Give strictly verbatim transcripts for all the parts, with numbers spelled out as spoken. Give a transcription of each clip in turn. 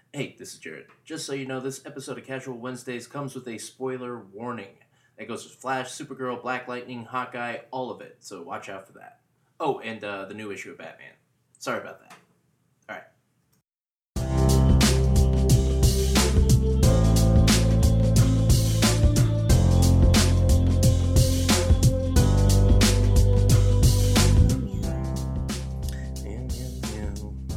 Hey, this is Jared. Just so you know, this episode of Casual Wednesdays comes with a spoiler warning. That goes with Flash, Supergirl, Black Lightning, Hawkeye, all of it. So watch out for that. Oh, and uh, the new issue of Batman. Sorry about that. All right. Meow, meow,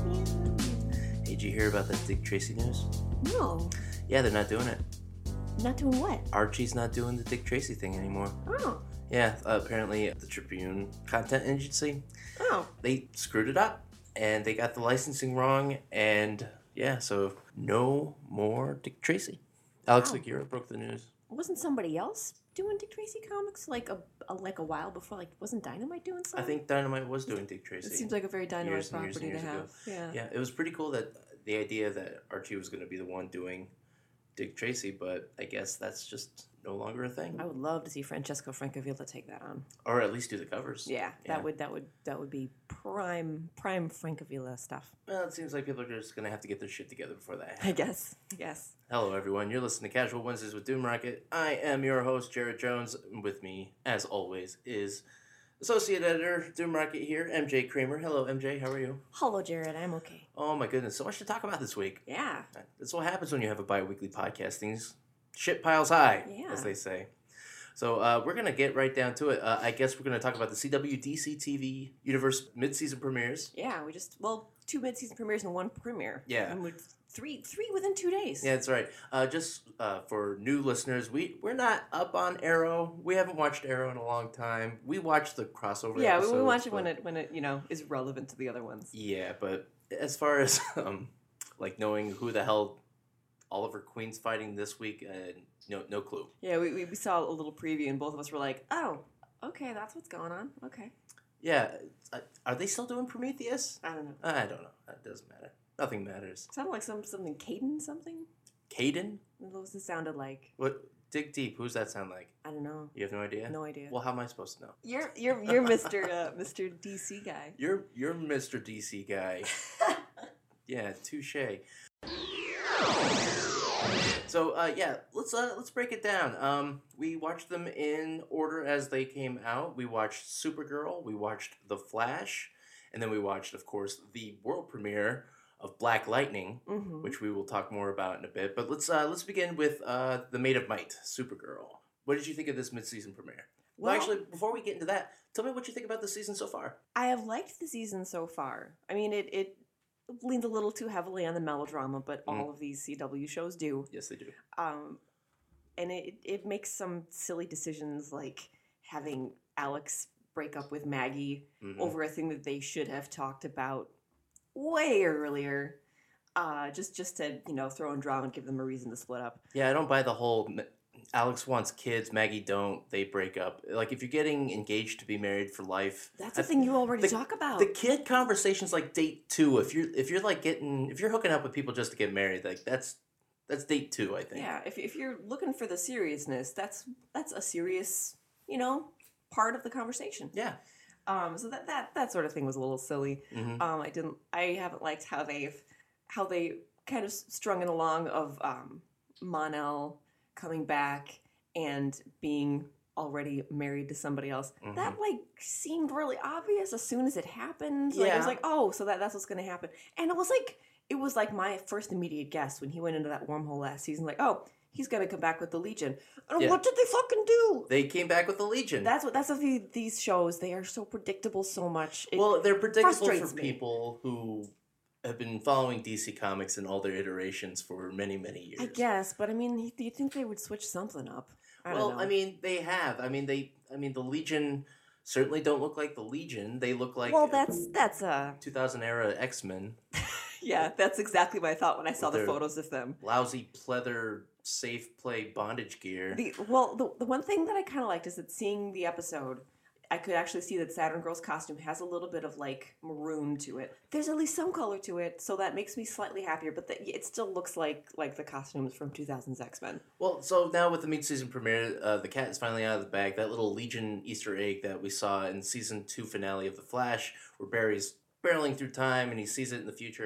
meow. Hey, did you hear about that Dick Tracy news? No. Yeah, they're not doing it. Not doing what? Archie's not doing the Dick Tracy thing anymore. Oh. Yeah, uh, apparently the Tribune content agency, Oh. they screwed it up and they got the licensing wrong, and yeah, so no more Dick Tracy. Alex Oh. Aguirre broke the news. Wasn't somebody else doing Dick Tracy comics like a, a like a while before? Like, wasn't Dynamite doing something? I think Dynamite was doing Dick It Tracy. seems like a very Dynamite years and years property and to years have. ago. Yeah. Yeah, it was pretty cool that the idea that Archie was going to be the one doing Dick Tracy, but I guess that's just no longer a thing. I would love to see Francesco Francavilla take that on. Or at least do the covers. Yeah, Yeah. that would that would that would be prime prime Francavilla stuff. Well, it seems like people are just going to have to get their shit together before that happens. I guess. I guess. Hello, everyone. You're listening to Casual Wednesdays with Doom Rocket. I am your host, Jared Jones. With me, as always, is Associate Editor, Doom Rocket here, M J Kramer. Hello, M J. How are you? Hello, Jared. I'm okay. Oh, my goodness. So much to talk about this week. Yeah. That's what happens when you have a bi-weekly podcast. Things shit piles high, Yeah. as they say. So uh, we're going to get right down to it. Uh, I guess we're going to talk about the C W D C T V Universe mid-season premieres. Yeah. We just well two mid-season premieres and one premiere. Yeah. And with three three within two days. Yeah, that's right. Uh, just uh, for new listeners, we, we're not up on Arrow. We haven't watched Arrow in a long time. We watched the crossover Yeah, we, episodes, we watch it but- when it when it you know is relevant to the other ones. Yeah, but as far as um, like knowing who the hell Oliver Queen's fighting this week, uh, no no clue. Yeah, we, we we saw a little preview and both of us were like, oh, okay, that's what's going on. Okay, Yeah, uh, are they still doing Prometheus? I don't know. I don't know. It doesn't matter. Nothing matters. Sounded like some something Caden something. Caden? What was it sounded like? What? Dig deep. Who's that sound like? I don't know. You have no idea. No idea. Well, how am I supposed to know? You're you're you're Mister Uh, Mister D C guy. You're you're Mister D C guy. Yeah, touche. So uh, yeah, let's uh, let's break it down. Um, we watched them in order as they came out. We watched Supergirl, we watched The Flash, and then we watched, of course, the world premiere of Black Lightning, Mm-hmm. which we will talk more about in a bit. But let's uh, let's begin with uh, the Maid of Might, Supergirl. What did you think of this mid-season premiere? Well, Well, actually, before we get into that, tell me what you think about the season so far. I have liked the season so far. I mean, it it leans a little too heavily on the melodrama, but Mm. all of these C W shows do. Yes, they do. Um, and it it makes some silly decisions like having Alex break up with Maggie Mhm. over a thing that they should have talked about way earlier. Uh, just just to you know throw in drama and give them a reason to split up. Yeah, I don't buy the whole M- Alex wants kids, Maggie don't, they break up. Like, if you're getting engaged to be married for life, That's a I- thing you already the- talk about. the kid conversation's like date two. If you're if you're like getting if you're hooking up with people just to get married, like that's that's date two, I think. Yeah, if if you're looking for the seriousness, that's that's a serious you know part of the conversation. Yeah. Um, so that that that sort of thing was a little silly. hmm Um, I didn't. I haven't liked how they've how they kind of strung it along of um, Mon-El coming back and being already married to somebody else. Mhm. That like seemed really obvious as soon as it happened. Like, I Yeah. was like, oh, so that that's what's going to happen. And it was like it was like my first immediate guess when he went into that wormhole last season. Like, oh, he's going to come back with the Legion. And Yeah. what did they fucking do? They came back with the Legion. That's what that's what the, these shows they are so predictable so much. It, well, they're predictable for frustrates me. people who have been following D C Comics in all their iterations for many, many years. I guess, but I mean, do you think they would switch something up? I Well, don't know. I mean, they have. I mean, they. I mean, the Legion certainly don't look like the Legion. They look like well, that's that's uh, two thousand era X Men. yeah, that's exactly what I thought when I saw With the their- photos of them. Lousy pleather, safe play bondage gear. The well, the the one thing that I kind of liked is that seeing the episode, I could actually see that Saturn Girl's costume has a little bit of like maroon to it. There's at least some color to it, so that makes me slightly happier. But the, it still looks like like the costumes from two thousands X Men. Well, so now with the mid-season premiere, uh, the cat is finally out of the bag. That little Legion Easter egg that we saw in season two finale of The Flash, where Barry's barreling through time and he sees it in the future.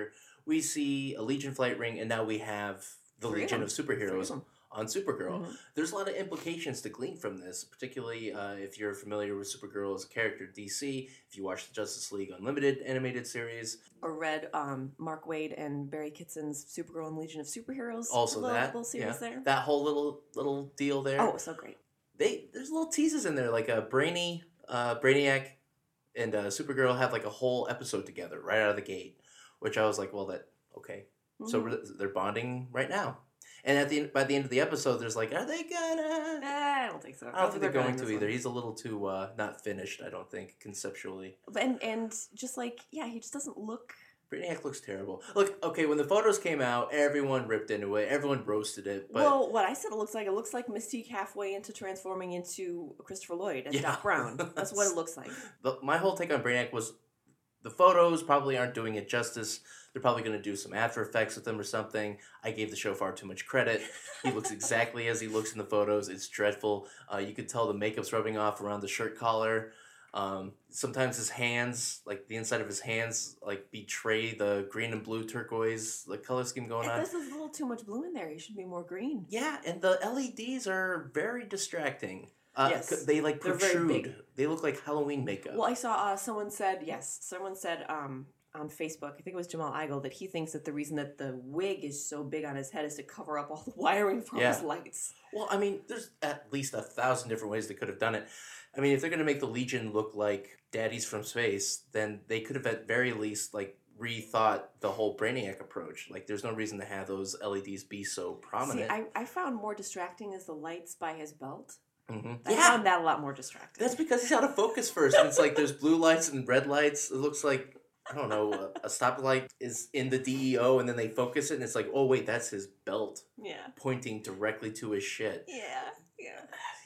we see a Legion flight ring, and now we have the Three of Legion them. of Three of Superheroes them. on Supergirl. Mhm. There's a lot of implications to glean from this, particularly uh, if you're familiar with Supergirl as a character at D C, if you watch the Justice League Unlimited animated series. Or read um, Mark Waid and Barry Kitson's Supergirl and Legion of Superheroes. Also little, that, little series yeah, there. that whole little little deal there. Oh, so great. They there's little teases in there, like a Brainy, uh, Brainiac, and uh, Supergirl have like a whole episode together right out of the gate, which I was like, well, that okay. Mm-hmm. So we're, they're bonding right now. And at the by the end of the episode, there's like, are they gonna? Eh, I don't think so. I don't think they're going to this either. one. He's a little too uh, not finished, I don't think, conceptually. And and just like yeah, he just doesn't look. Brainiac looks terrible. Look, okay, when the photos came out, everyone ripped into it. Everyone roasted it. But Well, what I said it looks like, it looks like Mystique halfway into transforming into Christopher Lloyd as Yeah. Doc Brown. That's what it looks like. the, my whole take on Brainiac was the photos probably aren't doing it justice. They're probably going to do some After Effects with them or something. I gave the show far too much credit. He looks exactly as he looks in the photos. It's dreadful. Uh, you could tell the makeup's rubbing off around the shirt collar. Um, sometimes his hands, like the inside of his hands, like betray the green and blue turquoise like color scheme going on. This is a little too much blue in there. He should be more green. Yeah, and the L E Ds are very distracting. Uh, Yes. c- they like They're very protrude. big. They look like Halloween makeup. Well, I saw uh, someone said yes. Someone said um, on Facebook, I think it was Jamal Igle, that he thinks that the reason that the wig is so big on his head is to cover up all the wiring for Yeah. his lights. Well, I mean, there's at least a thousand different ways they could have done it. I mean, if they're going to make the Legion look like daddies from space, then they could have at very least like rethought the whole Brainiac approach. Like, there's no reason to have those L E Ds be so prominent. See, I, I found more distracting is the lights by his belt. mm-hmm. I Yeah, found that a lot more distracting. that's because he's out of focus first. And it's like there's blue lights and red lights. It looks like, I don't know, a, a stoplight is in the D E O, and then they focus it, and it's like, oh, wait, that's his belt yeah. pointing directly to his shit. Yeah. Yeah.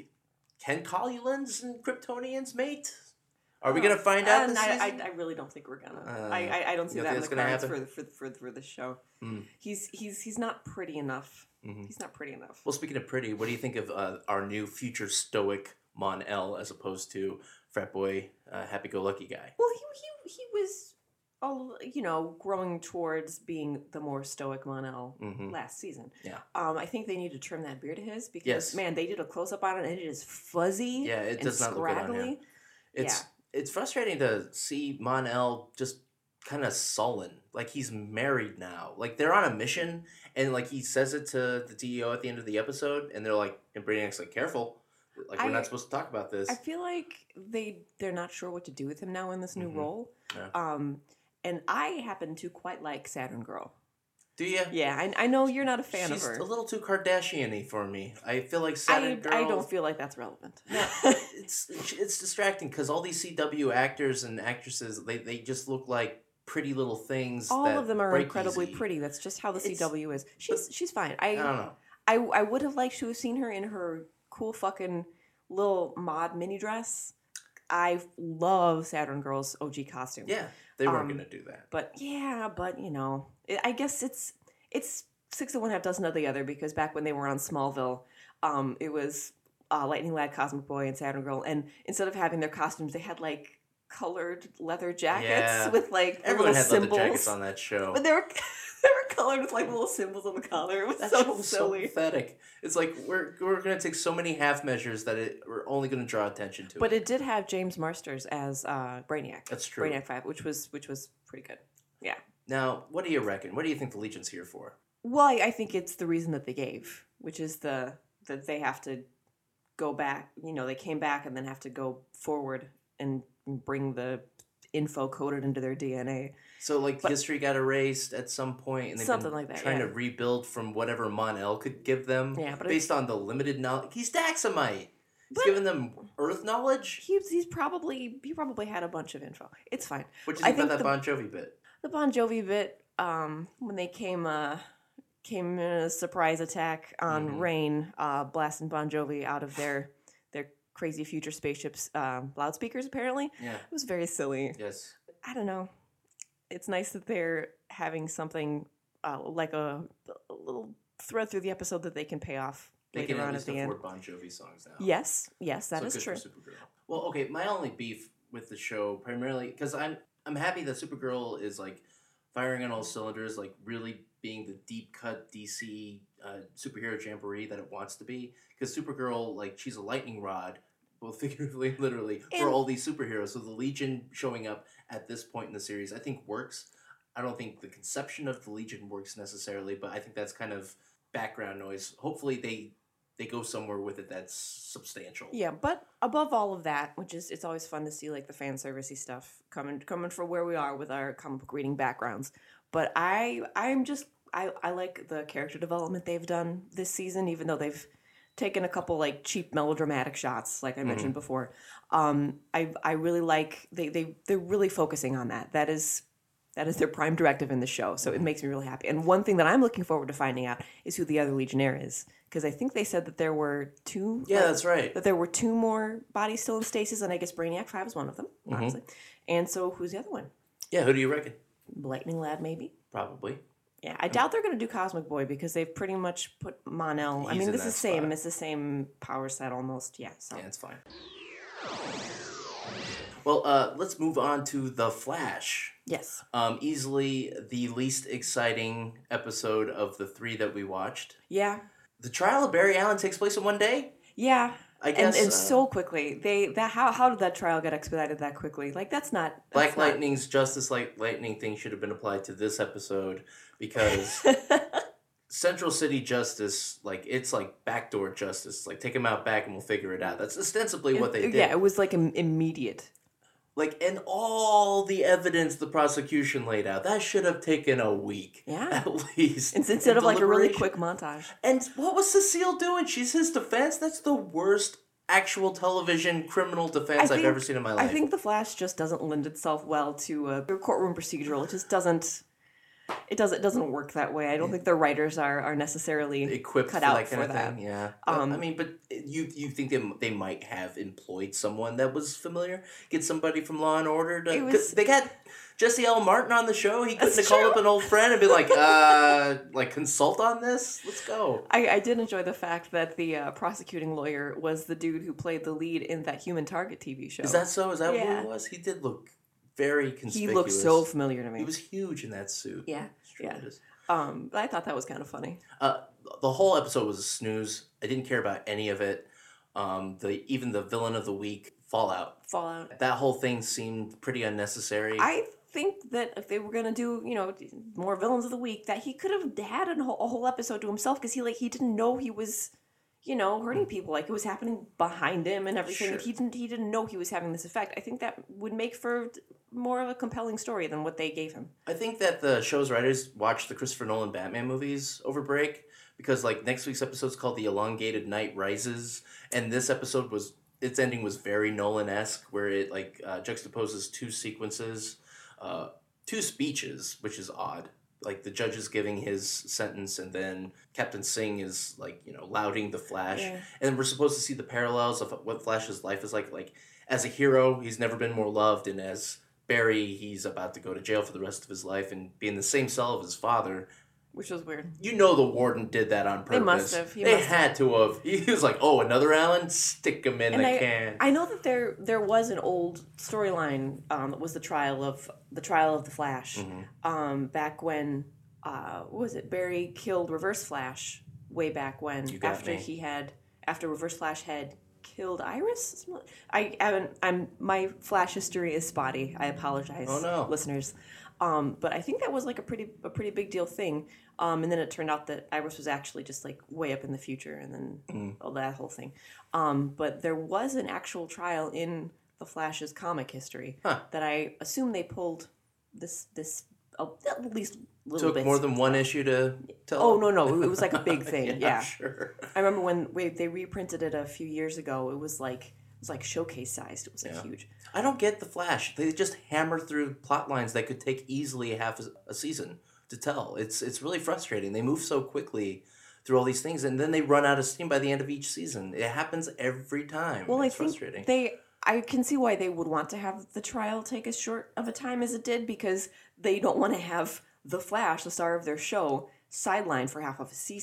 Can Colulans and Kryptonians mate? Are we Oh, gonna find out uh, this I, season? I, I really don't think we're gonna. Uh, I, I, I don't see you that in think the it's gonna cards happen? for, for, for, for this show. Mm. He's he's he's not pretty enough. Mhm. He's not pretty enough. Well, speaking of pretty, what do you think of uh, our new future stoic Mon-El as opposed to frat boy, uh, happy-go-lucky guy? Well, he he he was, all you know, growing towards being the more stoic Mon-El Mhm. last season. Yeah. Um, I think they need to trim that beard of his because Yes. man, they did a close up on it and it is fuzzy. Yeah, it and does not look good on him. scraggly. It's it's frustrating to see Mon-El just kind of sullen. Like he's married now. Like they're on a mission, and like he says it to the D E O at the end of the episode, and they're like, and Brainiac's like, careful, like we're I- not supposed to talk about this. I feel like they they're not sure what to do with him now in this new Mhm. role. Yeah. Um, and I happen to quite like Saturn Girl. Do you? Yeah, I, I know you're not a fan She's of her. a little too Kardashian-y for me. I feel like I, Saturn Girl. I don't feel like that's relevant. it's it's distracting because all these C W actors and actresses they, they just look like pretty little things. All that of them are break incredibly easy. pretty. That's just how the It's- C W is. She's she's fine. I I don't know. I, I would have liked to have seen her in her cool fucking little mod mini dress. I love Saturn Girl's O G costume. Yeah, they weren't Um, gonna do that. But yeah, but you know, I I guess it's it's six of one, half dozen of the other because back when they were on Smallville, um, it was uh, Lightning Lad, Cosmic Boy, and Saturn Girl, and instead of having their costumes, they had like colored leather jackets Yeah. with like the Everyone little had leather symbols. jackets on that show. But they were they were colored with like little symbols on the collar. It was That so show was so silly. pathetic. It's like we're we're gonna take so many half measures that it, we're only gonna draw attention to But it. it did have James Marsters as uh, Brainiac. That's true. Brainiac Five, which was which was pretty good. Yeah. Now, what do you reckon? What do you think the Legion's here for? Well, I, I think it's the reason that they gave, which is the that they have to go back. You know, they came back and then have to go forward and bring the info coded into their D N A. So, like, But- history got erased at some point, and they've Something been like that, trying yeah. to rebuild from whatever Mon-El could give them, Yeah, but based on the limited knowledge. He's Daxamite. He's But- giving them Earth knowledge. He's he's probably he probably had a bunch of info. It's fine. What do you I think about that think Bon Jovi bit? The Bon Jovi bit, um, when they came uh, came in a surprise attack on Mhm. Rain, uh, blasting Bon Jovi out of their their crazy future spaceships um, loudspeakers. Apparently, Yeah. it was very silly. Yes. I don't know. It's nice that they're having something uh, like a, a little thread through the episode that they can pay off They later can at on at least the end. afford Bon Jovi songs now. Yes, yes, that So is good true. for Supergirl. Well, okay, my only beef with the show primarily because I'm I'm happy that Supergirl is like firing on all cylinders, like really being the deep cut D C uh, superhero jamboree that it wants to be. Because Supergirl, like, she's a lightning rod, both figuratively and literally, And- for all these superheroes. So the Legion showing up at this point in the series, I think works. I don't think the conception of the Legion works necessarily, but I think that's kind of background noise. Hopefully they they go somewhere with it that's substantial. Yeah, but above all of that, which is it's always fun to see like the fan servicey stuff coming coming for where we are with our comic book reading backgrounds. But I I'm just I, I like the character development they've done this season, even though they've taken a couple like cheap melodramatic shots, like I Mhm. mentioned before. Um, I I really like they they they're really focusing on that. That is that is their prime directive in the show, so it makes me really happy. And one thing that I'm looking forward to finding out is who the other Legionnaire is, because I think they said that there were two. Yeah, like, that's right. that there were two more bodies still in stasis, and I guess Brainiac Five is one of them, Mhm. honestly. And so who's the other one? Yeah, who do you reckon? Lightning Lad, maybe. Probably. Yeah, I doubt they're going to do Cosmic Boy because they've pretty much put Mon-El. I He's mean, in this that is same. spot. It's the same power set almost. Yeah. So Yeah, it's fine. Well, uh, let's move on to The Flash. yes, Um, easily the least exciting episode of the three that we watched. yeah, The trial of Barry Allen takes place in one day. yeah. I And, guess and uh, so quickly, they that how how did that trial get expedited that quickly? Like that's not Black that's not- Lightning's Justice Light Lightning thing should have been applied to this episode because Central City Justice, like it's like backdoor justice. Like take him out back and we'll figure it out. That's ostensibly what they did. Yeah, it was like im- immediate. Like, and all the evidence the prosecution laid out, that should have taken a week. Yeah. At least. It's instead in of like a really deliberation. quick montage. And what was Cecile doing? She's his defense? That's the worst actual television criminal defense I I've think- ever seen in my life. I think The Flash just doesn't lend itself well to a courtroom procedural. It just doesn't. It doesn't. It doesn't work that way. I don't think the writers are are necessarily equipped cut for out that kind for of that. thing. Yeah. Um, I mean, but you you think they, they might have employed someone that was familiar? Get somebody from Law and Order to. It 'cause was- they got Jesse L. Martin on the show. He couldn't That's have called true. up an old friend and be like, uh, like consult on this. Let's go. I, I did enjoy the fact that the uh, prosecuting lawyer was the dude who played the lead in that Human Target T V show. Is that so? Is that Yeah. what it was? He did look very conspicuous. He looked so familiar to me. He was huge in that suit. yeah, It's yeah. tremendous. Um, but I thought that was kind of funny. Uh, the whole episode was a snooze. I didn't care about any of it. Um, the even the villain of the week, Fallout. Fallout. That whole thing seemed pretty unnecessary. I think that if they were gonna do, you know, more villains of the week, that he could have had a whole, a whole episode to himself because he like he didn't know he was, you know, hurting people. Like it was happening behind him and everything. Sure. He didn't he didn't know he was having this effect. I think that would make for more of a compelling story than what they gave him. I think that the show's writers watched the Christopher Nolan Batman movies over break because like next week's episode's called The Elongated Night Rises, and this episode was its ending was very Nolan-esque where it like uh, juxtaposes two sequences, uh, two speeches, which is odd. Like the judge is giving his sentence, and then Captain Singh is like you know lauding the Flash, Yeah. and we're supposed to see the parallels of what Flash's life is like. Like as a hero, he's never been more loved, and as Barry, he's about to go to jail for the rest of his life and be in the same cell of his father. Which was weird. You know the warden did that on purpose. They must have. He they must had to have. He was like, "Oh, another Allen? Stick him in And the I, can." I know that there there was an old storyline um, that was the trial of the trial of the Flash, Mhm. um, back when uh, what was it Barry killed Reverse Flash way back when You got after me. he had after Reverse Flash had killed Iris. I haven't. I'm my Flash history is spotty. I apologize, Oh, no. listeners. Um, but I think that was like a pretty a pretty big deal thing. Um, and then it turned out that Iris was actually just like way up in the future, and then Mm. all that whole thing. Um, but there was an actual trial in the Flash's comic history Huh. that I assume they pulled this this uh, at least little Took bits. more than one issue to tell. Oh no no! It was like a big thing. yeah. sure. I remember when we, they reprinted it a few years ago. It was like it was like showcase sized. It was like Yeah. huge. I don't get the Flash. They just hammer through plot lines that could take easily a half a, a season to tell. It's it's really frustrating. They move so quickly through all these things, and then they run out of steam by the end of each season. It happens every time. Well, it's I think frustrating. they. I can see why they would want to have the trial take as short of a time as it did because they don't want to have the Flash, the star of their show, sidelined for half of a season.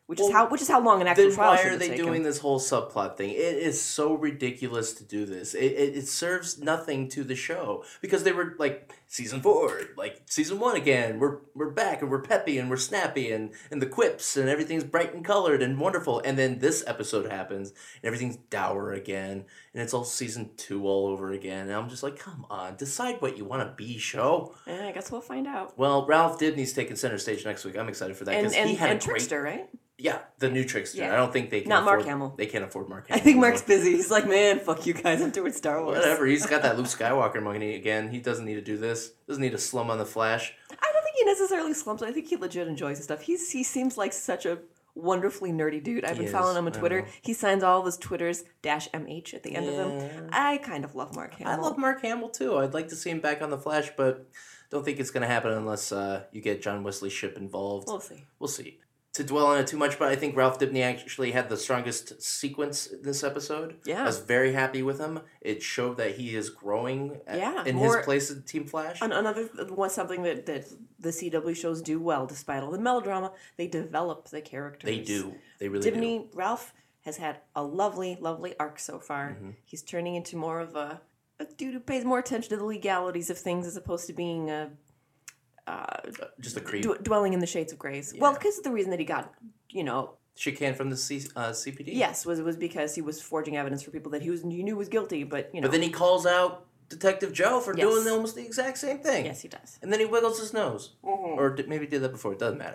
which Well, is how which is how long an actual Then trial why should are have they taken. doing this whole subplot thing? It is so ridiculous to do this. It, it it serves nothing to the show because they were like season four, like season one again. We're we're back and we're peppy and we're snappy and and the quips and everything's bright and colored and wonderful. And then this episode happens and everything's dour again and it's all season two all over again. And I'm just like, come on, decide what you want to be, show. Yeah, I guess we'll find out. Well, Ralph Dibny's taking center stage next week. I'm excited for that And because and, he had and a great. Trickster, right? Yeah, the new Trickster. Yeah. I don't think they can Not afford, Mark Hamill. They can't afford Mark I Hamill. think anymore. Mark's busy. He's like, man, fuck you guys. I'm doing Star Wars. Whatever. He's got that Luke Skywalker money again. He doesn't need to do this. Doesn't need to slum on the Flash. I don't think he necessarily slumps. I think he legit enjoys his stuff. He's he seems like such a wonderfully nerdy dude. I've He been following is. him on I Twitter. know. He signs all of his Twitters dash M H at the end of them. Yeah. I kind of love Mark Hamill. I love Mark Hamill too. I'd like to see him back on the Flash, but don't think it's going to happen unless uh, you get John Wesley Shipp involved. We'll see. We'll see. To dwell on it too much, but I think Ralph Dibny actually had the strongest sequence this episode. Yeah. I was very happy with him. It showed that he is growing at- Yeah, in more- his place in Team Flash. An- Another one, something that, that the C W shows do well, despite all the melodrama, they develop the characters. They do. They really do. Dibny, Ralph has had a lovely, lovely arc so far. Mhm. He's turning into more of a, a dude who pays more attention to the legalities of things as opposed to being a uh, Just a creep. d- dwelling in the shades of grays. Well, Yeah. because the reason that he got, you know, Chicane from the C- uh, C P D. yes, was was because he was forging evidence for people that he was he knew was guilty, but you know, But then he calls out Detective Joe for Yes. doing almost the exact same thing. yes, he does. And then he wiggles his nose. Mhm. Or d- maybe did that before. It doesn't matter.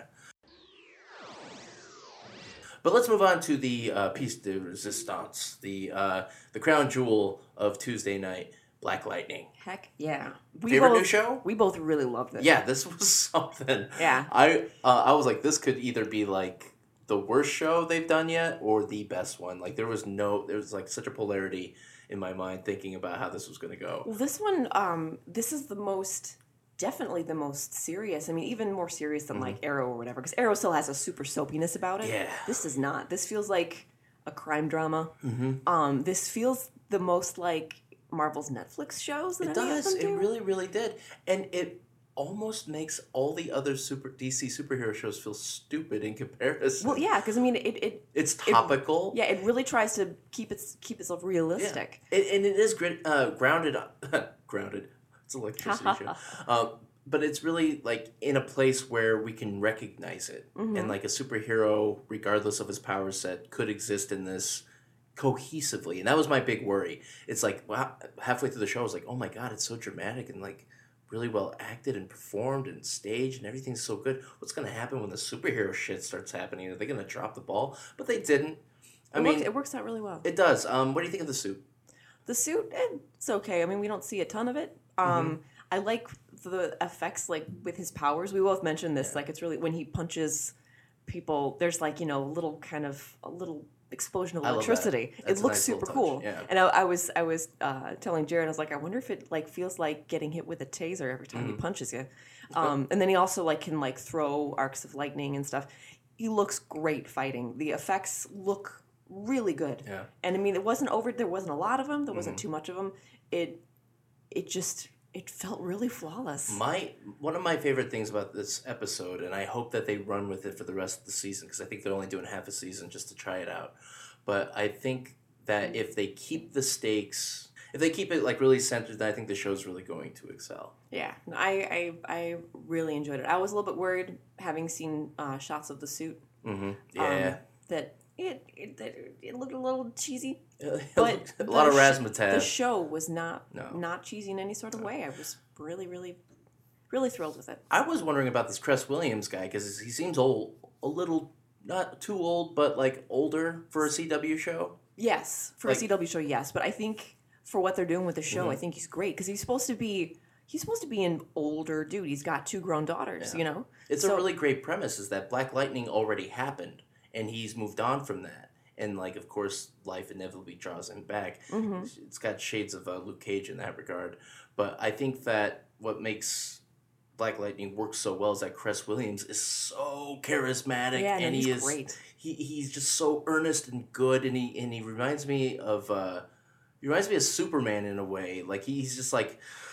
But let's move on to the uh, piece de resistance, the uh, the crown jewel of Tuesday night, Black Lightning. Heck yeah, we Favorite both new show? we both really loved it. Yeah, this was something. Yeah. I uh, I was like, this could either be like the worst show they've done yet or the best one. Like there was no, there was like such a polarity in my mind thinking about how this was going to go. Well, this one, um, this is the most, definitely the most serious. I mean, even more serious than like Arrow or whatever, because Arrow still has a super soapiness about it. Yeah. This does not. This feels like a crime drama. Mm-hmm. Um, this feels the most like Marvel's Netflix shows. That It any of does. them It do. really, really did, and it almost makes all the other super D C superhero shows feel stupid in comparison. Well, yeah, because I mean, it, it, It's topical. yeah, it really tries to keep its keep itself realistic. It, and it is grit, uh, grounded. on- grounded. It's an electricity show. Um, but it's really like in a place where we can recognize it, Mhm. and like a superhero, regardless of his power set, could exist in this cohesively. And that was my big worry. It's like wow, halfway through the show, I was like, oh my god, it's so dramatic and like really well acted and performed and staged and everything's so good. What's gonna happen when the superhero shit starts happening? Are they gonna drop the ball? But they didn't. I It mean, works, it works out really well. it does. Um, what do you think of the suit? The suit, eh, it's okay. I mean, we don't see a ton of it. Um, Mm-hmm. I like the effects, like with his powers. We both mentioned this. Yeah. Like, it's really when he punches people. There's like you know, a little kind of a little explosion of I love that. electricity. That's It a looks nice super little cool. touch, yeah. And I, I was I was uh, telling Jared, I was like, I wonder if it like feels like getting hit with a taser every time he Mhm. punches you. Um, and then he also like can like throw arcs of lightning and stuff. He looks great fighting. The effects look really good. Yeah. And I mean, it wasn't over. There wasn't a lot of them. There wasn't Mhm. too much of them. It, it just, it felt really flawless. My one of my favorite things about this episode, and I hope that they run with it for the rest of the season because I think they're only doing half a season just to try it out. But I think that if they keep the stakes, if they keep it like really centered, then I think the show's really going to excel. Yeah, I, I, I really enjoyed it. I was a little bit worried having seen uh, shots of the suit. Mm-hmm. um, Yeah. that it, it, that it looked a little cheesy. It but looked- a the lot of sh- razzmatazz. The show was not No. not cheesy in any sort of way. I was really, really, really thrilled with it. I was wondering about this Cress Williams guy because he seems old, a little, not too old, but like older for a C W show. Yes, for Like- a C W show, yes. But I think for what they're doing with the show, Mhm. I think he's great because he's supposed to be he's supposed to be an older dude. He's got two grown daughters, Yeah. you know. It's So- a really great premise is that Black Lightning already happened and he's moved on from that. And like, of course, life inevitably draws him back. Mhm. It's- It's got shades of uh, Luke Cage in that regard. But I think that what makes Black Lightning work so well is that Cress Williams is so charismatic Yeah, no, and he's he is great. he he's just so earnest and good and he and he reminds me of uh he reminds me of Superman in a way. Like he's just like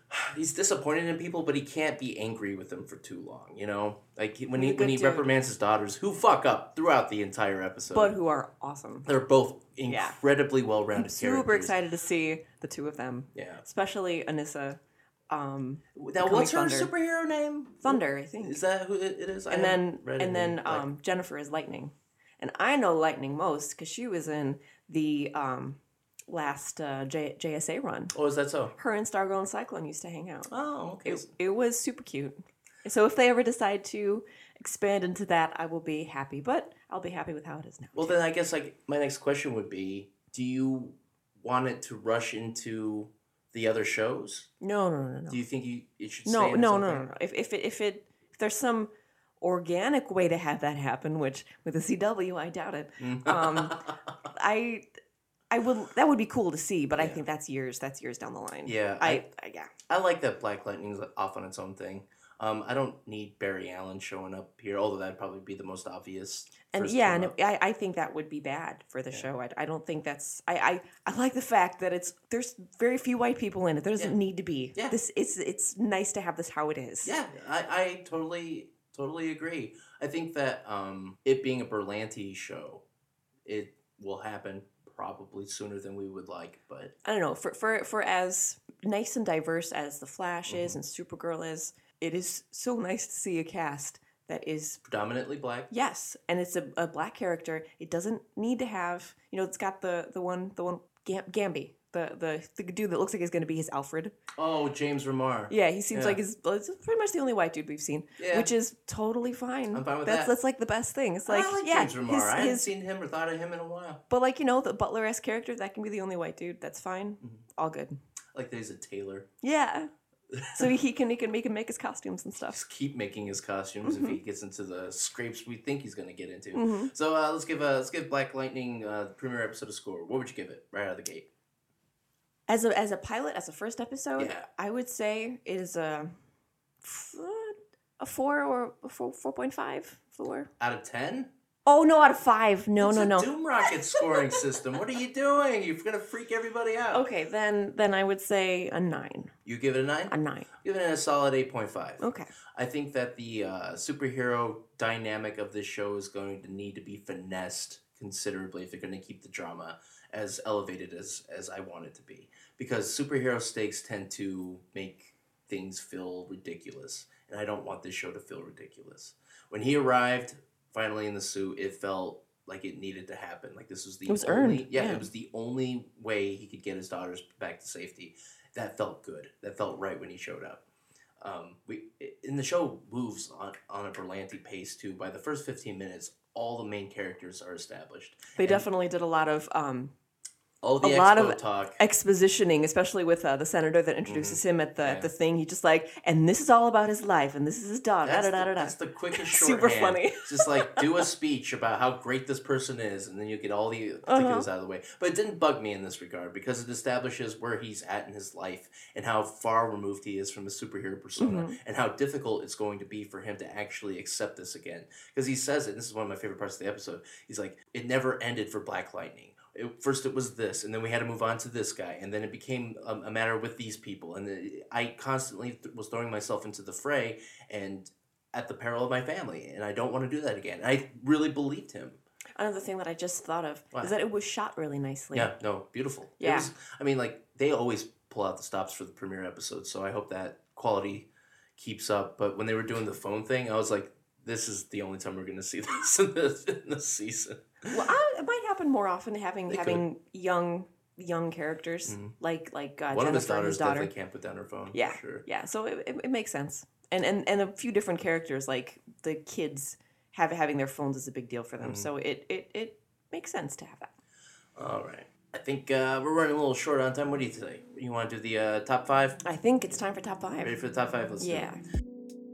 he's disappointed in people, but he can't be angry with them for too long. You know, like he- when he He's a when good he dude. reprimands his daughters, who fuck up throughout the entire episode, But who are awesome. they're both Yeah. incredibly well rounded I'm super characters. excited to see the two of them. Yeah. Especially Anissa. Um, Now, becoming what's her Thunder. superhero name? Thunder, I think. Is that who it it is? I and then haven't read it and then in, like- um, Jennifer is Lightning. And I know Lightning most because she was in the um, last uh, J- JSA run. oh, is that so? Her and Stargirl and Cyclone used to hang out. Oh, okay. It, it was super cute. So if they ever decide to expand into that, I will be happy. But I'll be happy with how it is now. Well, then I guess like my next question would be: do you want it to rush into the other shows? No, no, no, no. Do you think you it should? Stay No, in no, some no, no, point? no. If if it, if it if there's some organic way to have that happen, which with the C W I doubt it. Um, I I would that would be cool to see, but I Yeah. think that's years that's years down the line. Yeah, I, I- I yeah. I like that Black Lightning's off on its own thing. Um, I don't need Barry Allen showing up here, although that'd probably be the most obvious. And first yeah, come and up. I, I think that would be bad for the Yeah. show. I, I don't think that's I, I, I like the fact that it's there's very few white people in it. There doesn't Yeah. need to be. Yeah. This it's it's nice to have this how it is. Yeah, I, I totally totally agree. I think that um, it being a Berlanti show, it will happen probably sooner than we would like, but I don't know, for for for as nice and diverse as the Flash is and Supergirl is, it is so nice to see a cast that is predominantly black. yes, and it's a, a black character. It doesn't need to have, you know, it's got the the one the one Gam- Gamby, the the the dude that looks like he's going to be his Alfred. Oh, James Remar. Yeah, he seems Yeah. like he's it's pretty much the only white dude we've seen, Yeah. which is totally fine. I'm fine with that's that. that's like the best thing. It's like, I like yeah, James Remar. his- I haven't his- seen him or thought of him in a while. but like you know the butler-esque character that can be the only white dude. That's fine, Mm-hmm. all good. Like there's a tailor. Yeah. So he can he can make him make his costumes and stuff. Just keep making his costumes Mm-hmm. if he gets into the scrapes we think he's going to get into. So uh, let's give uh, let's give Black Lightning uh, the premiere episode a score. What would you give it right out of the gate? As a as a pilot, as a first episode, Yeah. I would say it is a f- a four or a four four point five four. Out of ten? Oh no, out of five. No, It's no, a no. Doom Rocket scoring system. What are you doing? You're going to freak everybody out. Okay, then then I would say a nine. You give it a nine? A nine. Give it a solid eight point five. Okay. I think that the uh, superhero dynamic of this show is going to need to be finessed considerably if they're going to keep the drama as elevated as, as I want it to be. Because superhero stakes tend to make things feel ridiculous. And I don't want this show to feel ridiculous. When he arrived, finally in the suit, it felt like it needed to happen. Like this was the It was only, earned, yeah, yeah. it was the only way he could get his daughters back to safety. That felt good. That felt right when he showed up. Um, we in the show moves on, on a Berlanti pace too. By the first fifteen minutes, all the main characters are established. They And definitely did a lot of um, all the a expo lot of talk. expositioning, especially with uh, the senator that introduces him at the Mm-hmm. Yeah. the thing. He just like, and this is all about his life, and this is his daughter. That's, da, da, da, the, da, da. that's the quickest Super shorthand. funny. Just like do a speech about how great this person is, and then you get all the Uh-huh. particulars out of the way. But it didn't bug me in this regard because it establishes where he's at in his life and how far removed he is from a superhero persona, Mm-hmm. and how difficult it's going to be for him to actually accept this again. Because he says it. And this is one of my favorite parts of the episode. He's like, "It never ended for Black Lightning. It, first it was this, and then we had to move on to this guy, and then it became a, a matter with these people, and the, I constantly th- was throwing myself into the fray, and at the peril of my family, and I don't want to do that again." I really believed him. Another thing that I just thought of What? is that it was shot really nicely. Yeah, no, beautiful. It Yeah. was, I mean, like they always pull out the stops for the premiere episode, so I hope that quality keeps up. But when they were doing the phone thing, I was like, "This is the only time we're going to see this in this, in this season." Well, I, it might happen more often having They having young young characters like like uh, One of his Jennifer and daughters his daughter. definitely can't put down her phone. Yeah, for sure. yeah. So it, it, it makes sense, and, and and a few different characters like the kids have having their phones is a big deal for them. Mm-hmm. So it, it it makes sense to have that. All right. I think uh, we're running a little short on time. What do you say? You want to do the uh, top five? I think it's time for top five. Ready for the top five? Let's Yeah. do it.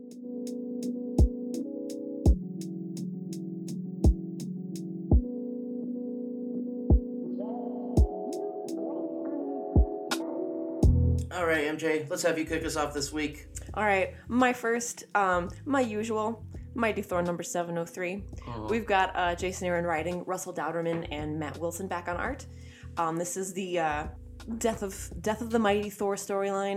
All right, M J, let's have you kick us off this week. All right, my first, um, my usual, Mighty Thor number seven oh three. We've got uh, Jason Aaron writing, Russell Dowderman and Matt Wilson back on art. Um, this is the uh, death of death of the Mighty Thor storyline.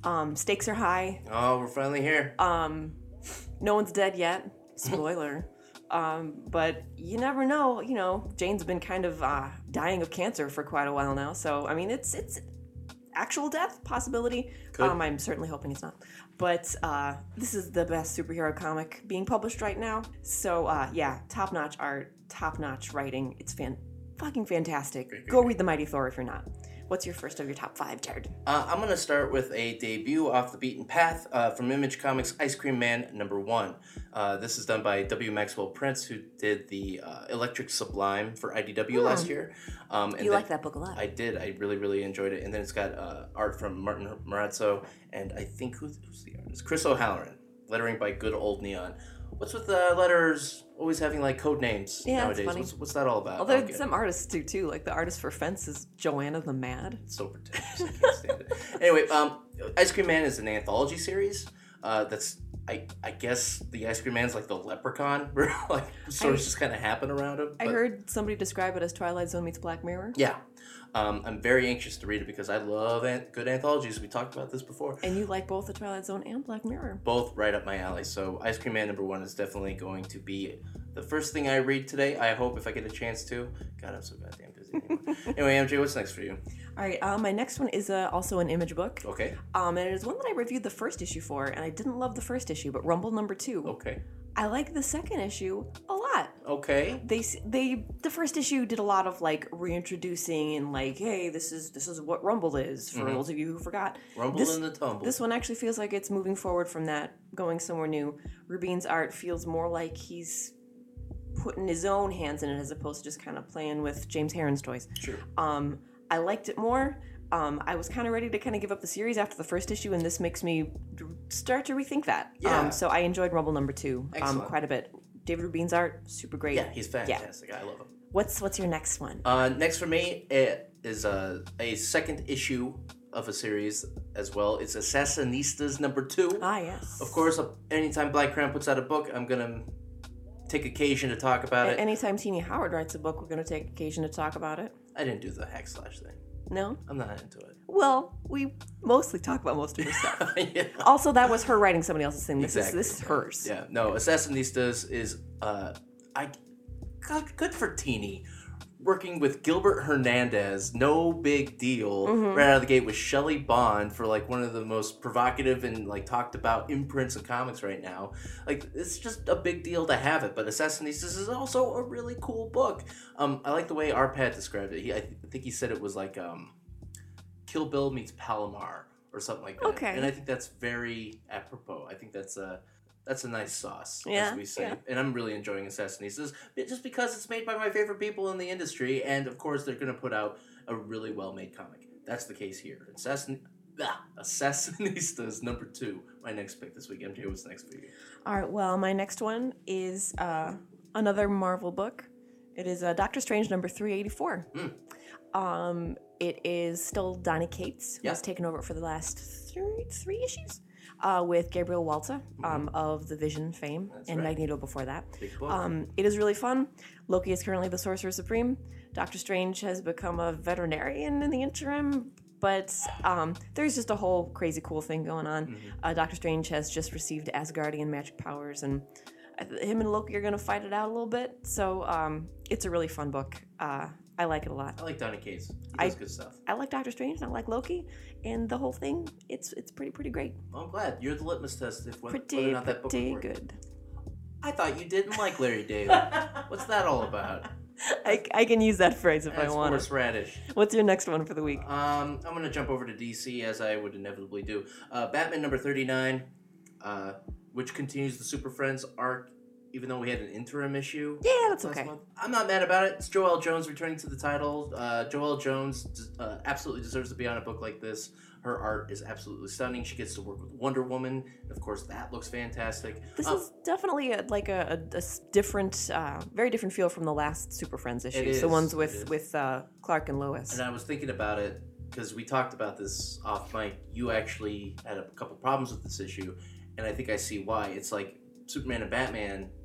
Um, stakes are high. Oh, we're finally here. Um, no one's dead yet. Spoiler. um, but you never know. You know, Jane's been kind of uh, dying of cancer for quite a while now. So I mean, it's it's actual death possibility. Could. Um, I'm certainly hoping it's not. But uh, this is the best superhero comic being published right now. So uh, yeah, top notch art, top notch writing. It's fan fucking fantastic. Great, great, Go great. read The Mighty Thor if you're not. What's your first of your top five, Jared? Uh, I'm going to start with a debut off the beaten path uh, from Image Comics, Ice Cream Man number one. Uh, this is done by W. Maxwell Prince, who did the uh, Electric Sublime for I D W Hmm. last year. Um, and You then- like that book a lot. I did. I really, really enjoyed it. And then it's got uh, art from Martin Morazzo, and I think who's, who's the artist? Chris O'Halloran. Lettering by Good Old Neon. What's with the letters always having like code names Yeah, it's nowadays? funny. What's, what's that all about? Although Okay. some artists do too, like the artist for Fence is Joanna the Mad. It's so pretentious. I can't stand it. Anyway, um, Ice Cream Man is an anthology series. Uh, that's I I guess the Ice Cream Man's like the leprechaun, where like stories I- just kind of happen around him. I but- heard somebody describe it as Twilight Zone meets Black Mirror. Yeah, um, I'm very anxious to read it because I love an- good anthologies. We talked about this before. And you like both the Twilight Zone and Black Mirror. Both right up my alley. So Ice Cream Man number one is definitely going to be the first thing I read today. I hope if I get a chance to. God, I'm so goddamn busy. Anymore. Anyway, M J, what's next for you? All right, uh, my next one is uh, also an Image book. Okay. Um, and it is one that I reviewed the first issue for, and I didn't love the first issue, but Rumble number two. Okay. I like the second issue a lot. Okay. They s- they the first issue did a lot of like reintroducing and like, hey, this is this is what Rumble is for Mhm. those of you who forgot. Rumble This- in the tumble. This one actually feels like it's moving forward from that, going somewhere new. Rubin's art feels more like he's putting his own hands in it as opposed to just kind of playing with James Herron's toys. Sure. Um, I liked it more. Um, I was kind of ready to kind of give up the series after the first issue, and this makes me start to rethink that. Yeah. Um, so I enjoyed Rumble number two um, Excellent. quite a bit. David Rubin's art, super great. Yeah, he's fantastic. I love him. What's what's your next one? Uh, next for me it is a, a second issue of a series as well. It's Assassinistas number two. Ah, yes. Of course, uh, anytime Black Crown puts out a book, I'm going to take occasion to talk about A- it. Anytime Teeny Howard writes a book, we're going to take occasion to talk about it. I didn't do the hack slash thing. No? I'm not into it. Well, we mostly talk about most of her stuff. Yeah. Also, that was her writing somebody else's thing. This Exactly. is this is hers. Yeah, no, Assassinistas is uh I God, good for Teeny. Working with Gilbert Hernandez, no big deal. Mhm. Right out of the gate with Shelley Bond for like one of the most provocative and like talked about imprints of comics right now. Like it's just a big deal to have it. But Assassinistas is also a really cool book. Um, I like the way Arpad described it. He, I th- think he said it was like um, Kill Bill meets Palomar or something like that. Okay. And I think that's very apropos. I think that's a that's a nice sauce, Yeah, as we say. yeah. And I'm really enjoying Assassinistas just because it's made by my favorite people in the industry, and of course they're going to put out a really well-made comic. That's the case here. Assassin, ah, Assassinistas number two. My next pick this week. M J, what's next for you? All right. Well, my next one is uh, another Marvel book. It is uh, Doctor Strange number three eighty-four. Mm. Um, it is still Donny Cates, who Yeah. has taken over for the last three, three issues uh, with Gabriel Walta um, of the Vision fame That's and right. Magneto before that. Big book. Um, it is really fun. Loki is currently the Sorcerer Supreme. Doctor Strange has become a veterinarian in the interim, but um, there's just a whole crazy cool thing going on. Mhm. Uh, Doctor Strange has just received Asgardian magic powers, and I th- him and Loki are going to fight it out a little bit. So um, it's a really fun book. Uh, I like it a lot. I like Donny Cates. He I- does good stuff. I like Doctor Strange, and I like Loki, and the whole thing, it's it's pretty, pretty great. Well, I'm glad. You're the litmus test if whether, whether Pretty, or not that book pretty would work. good. I thought you didn't like Larry David. What's that all about? I, I can use that phrase if That's I want. horseradish. What's your next one for the week? Um, I'm gonna jump over to D C as I would inevitably do. Uh, Batman number thirty-nine, uh, which continues the Super Friends arc, even though we had an interim issue. Yeah, that's last okay. month. I'm not mad about it. It's Joel Jones returning to the title. Uh, Joel Jones uh, absolutely deserves to be on a book like this. Her art is absolutely stunning. She gets to work with Wonder Woman. Of course, that looks fantastic. This Uh, is definitely a, like a, a- a s- different, uh, very different feel from the last Super Friends issues. is, The ones it with is. with uh, Clark and Lois. And I was thinking about it because we talked about this off mic. You actually had a couple problems with this issue, and I think I see why. It's like Superman and Batman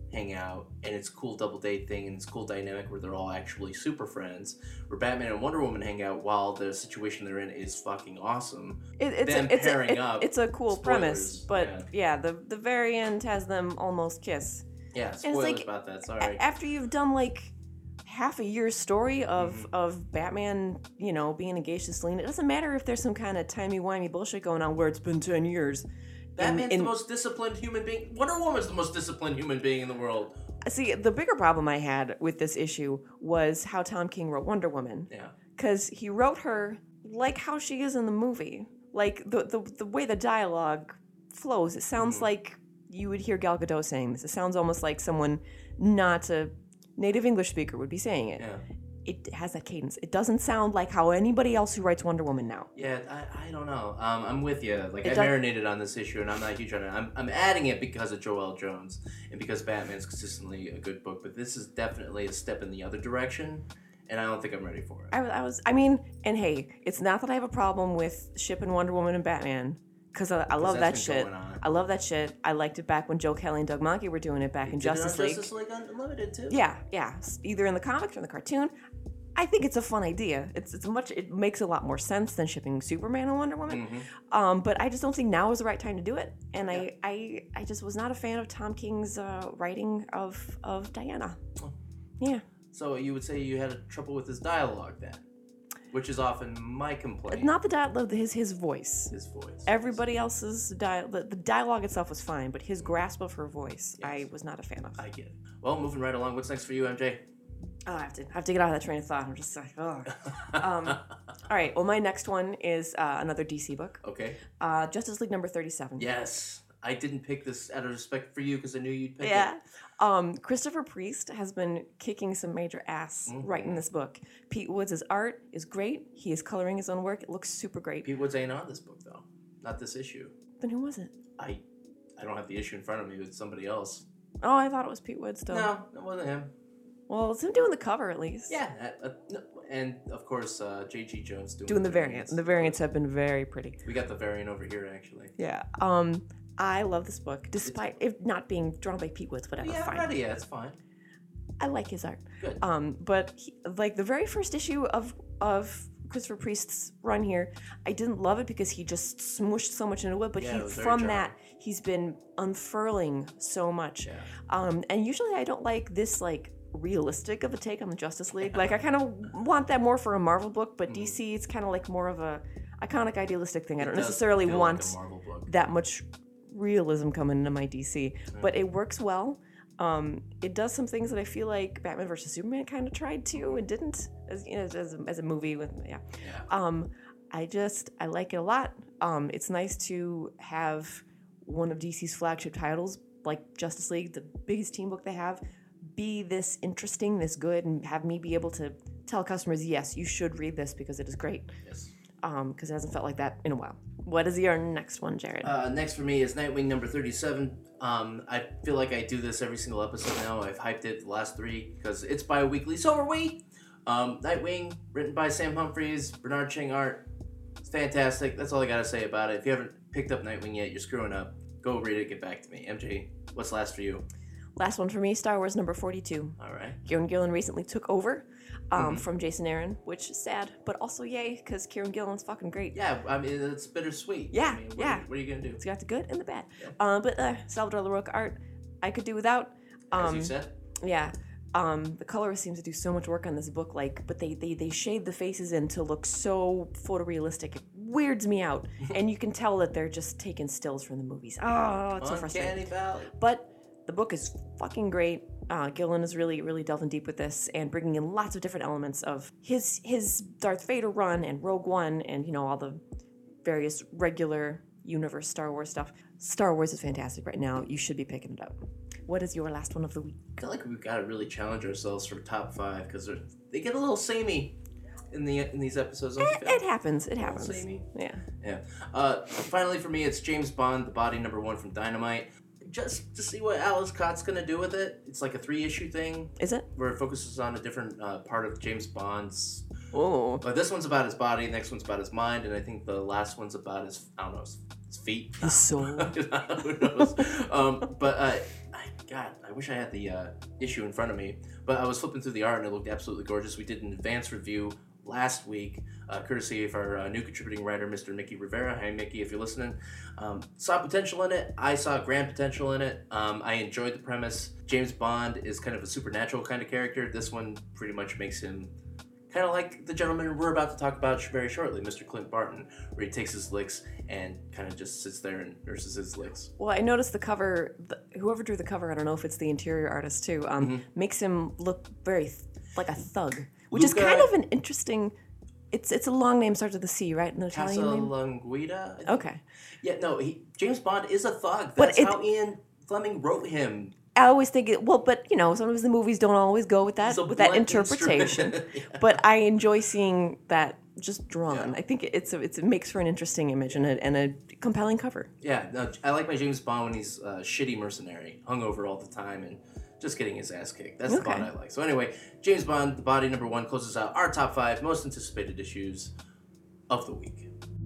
hang out, and it's a cool double date thing, and it's a cool dynamic where they're all actually super friends, where Batman and Wonder Woman hang out while the situation they're in is fucking awesome. It, it's Them a, it's pairing a, it, up, it's a cool spoilers, premise, but yeah. yeah, the the very end has them almost kiss. Yeah, it's spoilers like, about that, A- sorry. after you've done like half a year's story of Mhm. of Batman, you know, being engaged to Selina, it doesn't matter if there's some kind of timey-wimey bullshit going on where it's been ten years. Batman's in- the most disciplined human being. Wonder Woman's the most disciplined human being in the world. See, the bigger problem I had with this issue was how Tom King wrote Wonder Woman. Yeah. Because he wrote her like how she is in the movie. Like, the, the, the way the dialogue flows, it sounds Mhm. like you would hear Gal Gadot saying this. It sounds almost like someone not a native English speaker would be saying it. Yeah. It has that cadence. It doesn't sound like how anybody else who writes Wonder Woman now. Yeah, I, I don't know. Um, I'm with you. Like, It I does- marinated on this issue, and I'm not huge on it. I'm, I'm adding it because of Joel Jones and because Batman's consistently a good book, but this is definitely a step in the other direction, and I don't think I'm ready for it. I, I was, I mean, and hey, it's not that I have a problem with shipping Wonder Woman and Batman, because I, I love that that's been shit. going on. I love that shit. I liked it back when Joe Kelly and Doug Mahnke were doing it back They in did it on Justice League. Justice League Unlimited, too. Yeah, yeah, s- either in the comics or in the cartoon. I think it's a fun idea. It's it's much. It makes a lot more sense than shipping Superman and Wonder Woman. Mhm. Um, but I just don't think now is the right time to do it. And I, I, I just was not a fan of Tom King's uh, writing of of Diana. Oh. Yeah. So you would say you had trouble with his dialogue then, which is often my complaint. Not the dialogue, his his voice. his voice. Everybody else's di- the, the dialogue itself was fine, but his grasp of her voice, Yes. I was not a fan of. I get it. Well, moving right along. What's next for you, M J? Oh, I have to I have to get out of that train of thought. I'm just like, oh. Um, all right. Well, my next one is uh, another D C book, Okay. uh, Justice League number thirty-seven. Yes. I didn't pick this out of respect for you because I knew you'd pick Yeah. it. Um, Christopher Priest has been kicking some major ass Mhm. writing this book. Pete Woods' art is great. He is coloring his own work. It looks super great. Pete Woods ain't on this book, though. Not this issue. Then who was it? I I don't have the issue in front of me with somebody else. Oh, I thought it was Pete Woods still. No, it wasn't him. Well, it's him doing the cover at least. Yeah. Uh, uh, no, and, of course, uh, J G. Jones doing, Doing the variants. And the variants have been very pretty. We got the variant over here, actually. Yeah. Um, I love this book, despite it not being drawn by Pete Woods. Whatever. Yeah, fine. ready. Yeah, it's fine. I like his art. Good. Um, but he, like the very first issue of of Christopher Priest's run here, I didn't love it because he just smooshed so much into it. But Yeah, he it was very from jarring. that he's been unfurling so much. Yeah. Um, and usually I don't like this like realistic of a take on the Justice League. Like I kind of want that more for a Marvel book, but D C it's kind of like more of a iconic idealistic thing. I don't It does necessarily feel like want a Marvel book. that much realism coming into my D C, but it works well. Um, it does some things that I feel like Batman versus Superman kind of tried to and didn't, as you know, as, a, as a movie with yeah. Yeah. Um, I just I like it a lot. Um, it's nice to have one of D C's flagship titles, like Justice League, the biggest team book they have, be this interesting, this good, and have me be able to tell customers, yes, you should read this because it is great. Yes. Um, because it hasn't felt like that in a while. What is your next one, Jared? Uh, next for me is Nightwing number thirty-seven. Um, I feel like I do this every single episode now. I've hyped it the last three because it's bi-weekly. So are we. Um, Nightwing, written by Sam Humphries, Bernard Chang art. It's fantastic. That's all I gotta say about it. If you haven't picked up Nightwing yet, you're screwing up. Go read it. Get back to me. M J, what's last for you? Last one for me, Star Wars number forty-two. All right. Kieran Gillen recently took over um, Mhm. from Jason Aaron, which is sad, but also yay, because Kieran Gillen's fucking great. Yeah, I mean it's bittersweet. Yeah, I mean, what, yeah. Are, what are you gonna do? It's got the good and the bad. Yeah. Um, but uh, Salvador LaRocca art, I could do without. As Um, you said. yeah. Um, the colorist seems to do so much work on this book, like, but they, they, they shade the faces in to look so photorealistic. It weirds me out. And you can tell that they're just taking stills from the movies. Oh, it's so frustrating. Uncanny Valley. But the book is fucking great. Uh, Gillen is really, really delving deep with this and bringing in lots of different elements of his his Darth Vader run and Rogue One and, you know, all the various regular universe Star Wars stuff. Star Wars is fantastic right now. You should be picking it up. What is your last one of the week? I feel like we've got to really challenge ourselves for top five because they get a little samey in the in these episodes. Don't you It, feel? it happens. It A little happens. samey. Yeah. Yeah. Uh, finally, for me, it's James Bond, the body number one from Dynamite. Just to see what Alice Cott's gonna do with it. It's like a three-issue thing Is it? where it focuses on a different uh, part of James Bond's. Oh. But this one's about his body. The next one's about his mind, and I think the last one's about his I don't know his, his feet. His soul. Who knows? um, but uh, I, God, I wish I had the uh, issue in front of me, but I was flipping through the art and it looked absolutely gorgeous. We did an advanced review last week, uh, courtesy of our uh, new contributing writer, Mister Mickey Rivera. Hi, Mickey, if you're listening. Um, saw potential in it. I saw grand potential in it. Um, I enjoyed the premise. James Bond is kind of a supernatural kind of character. This one pretty much makes him kind of like the gentleman we're about to talk about very shortly, Mister Clint Barton, where he takes his licks and kind of just sits there and nurses his licks. Well, I noticed the cover, the, whoever drew the cover, I don't know if it's the interior artist too, um, mm-hmm. makes him look very th- like a thug, which Luca, is kind of an interesting... It's it's a long name, starts with a C, right? An Italian name? Casalanguida? Okay. Yeah, no, he, James Bond is a thug. That's it, how Ian Fleming wrote him. I always think it, well, but you know, sometimes the movies don't always go with that with that interpretation. yeah. But I enjoy seeing that just drawn. Yeah. I think it's a, it's it makes for an interesting image and a, and a compelling cover. Yeah, no, I like my James Bond when he's a shitty mercenary, hungover all the time and just getting his ass kicked. That's okay. The Bond I like. So anyway, James Bond, The Body, number one, closes out our top five most anticipated issues of the week.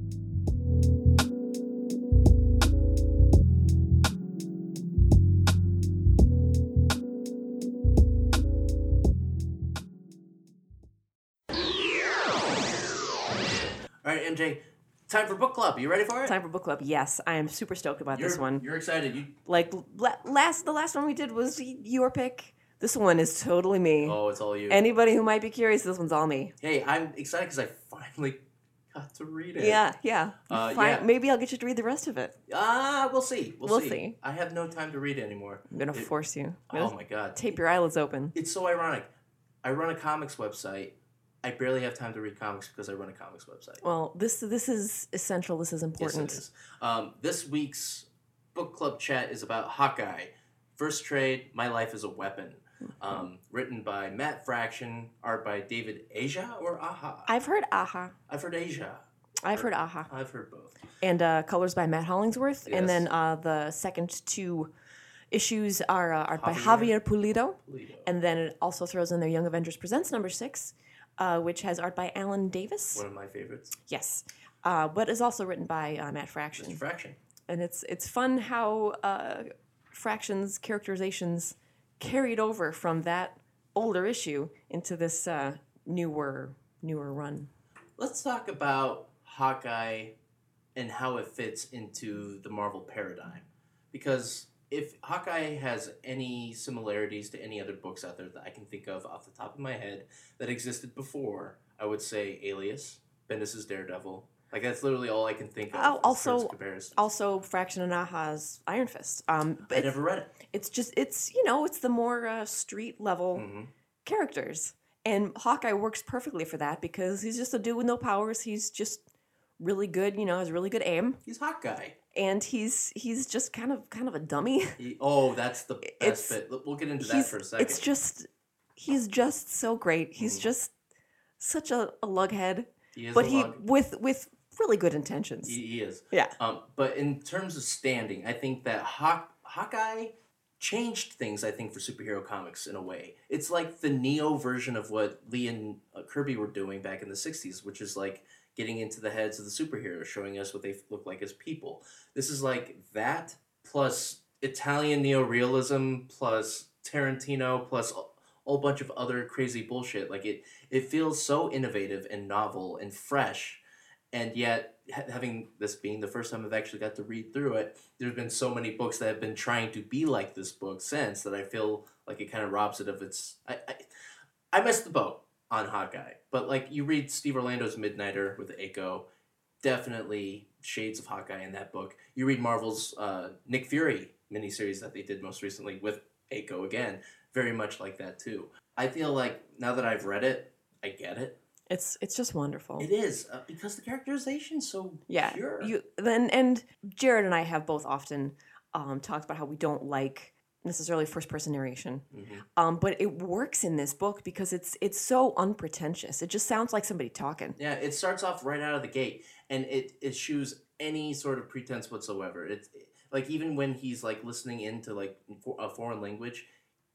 All right, M J, time for book club. You ready for it? Time for book club. Yes, I am super stoked about you're, this one. You're excited. You like last the last one we did was your pick. This one is totally me. Oh, it's all you. Anybody who might be curious, this one's all me. Hey, I'm excited because I finally got to read it. Yeah, yeah. Uh, Fin- yeah. Maybe I'll get you to read the rest of it. Ah, uh, we'll see. We'll, we'll see. see. I have no time to read it anymore. I'm gonna it, force you. Oh my god. Tape your eyelids open. It's so ironic. I run a comics website. I barely have time to read comics because I run a comics website. Well, this this is essential. This is important. Yes, it is. Um, this week's book club chat is about Hawkeye. First trade, My Life is a Weapon. Um, written by Matt Fraction, art by David Aja or Aja? I've heard Aja. I've heard Aja. I've heard Aja. I've heard both. And uh, colors by Matt Hollingsworth. Yes. And then uh, the second two issues are uh, art by Javier. Javier Pulido. Pulido. And then it also throws in their Young Avengers Presents number six, uh, which has art by Alan Davis. One of my favorites. Yes. Uh, but is also written by uh, Matt Fraction. Mister Fraction. And it's it's fun how uh, Fraction's characterizations carried over from that older issue into this uh, newer newer run. Let's talk about Hawkeye and how it fits into the Marvel paradigm. Because if Hawkeye has any similarities to any other books out there that I can think of off the top of my head that existed before, I would say Alias, Bendis' Daredevil. Like, that's literally all I can think of. Oh, also, comparisons. also Fraction and Aja's Iron Fist. Um, but I never read it. It's just, it's, you know, it's the more uh, street level mm-hmm. characters. And Hawkeye works perfectly for that because he's just a dude with no powers. He's just really good, you know, has really good aim. He's Hawkeye. And he's he's just kind of kind of a dummy. He, oh, that's the best it's, bit. We'll get into that for a second. It's just, he's just so great. He's mm. just such a, a lughead. He is but a he lug. with with really good intentions. He, he is. Yeah. Um, but in terms of standing, I think that Haw- Hawkeye changed things, I think, for superhero comics in a way. It's like the Neo version of what Lee and uh, Kirby were doing back in the sixties, which is like getting into the heads of the superheroes, showing us what they look like as people. This is like that, plus Italian neorealism, plus Tarantino, plus a whole bunch of other crazy bullshit. Like, it, it feels so innovative and novel and fresh, and yet, ha- having this being the first time I've actually got to read through it, there's been so many books that have been trying to be like this book since that I feel like it kind of robs it of its... I, I, I missed the boat on Hawkeye. But, like, you read Steve Orlando's Midnighter with Echo, definitely shades of Hawkeye in that book. You read Marvel's uh, Nick Fury miniseries that they did most recently with Echo again, very much like that, too. I feel like, now that I've read it, I get it. It's it's just wonderful. It is, uh, because the characterization's so yeah, pure. You, then, and Jared and I have both often um, talked about how we don't like necessarily first-person narration. Mm-hmm. Um, but it works in this book because it's it's so unpretentious. It just sounds like somebody talking. Yeah, it starts off right out of the gate, and it eschews any sort of pretense whatsoever. It's like, even when he's like listening into like a foreign language,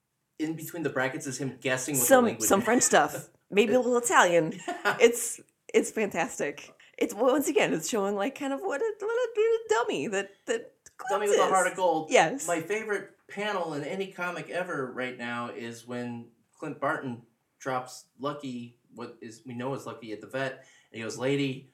in between the brackets is him guessing what some the language some is. French stuff, maybe a little Italian. It's it's fantastic. It's once again, it's showing like kind of what a, what a dummy that that dummy with a heart of gold. Yes, my favorite panel in any comic ever right now is when Clint Barton drops Lucky, what is we know is Lucky at the vet, and he goes, "Lady,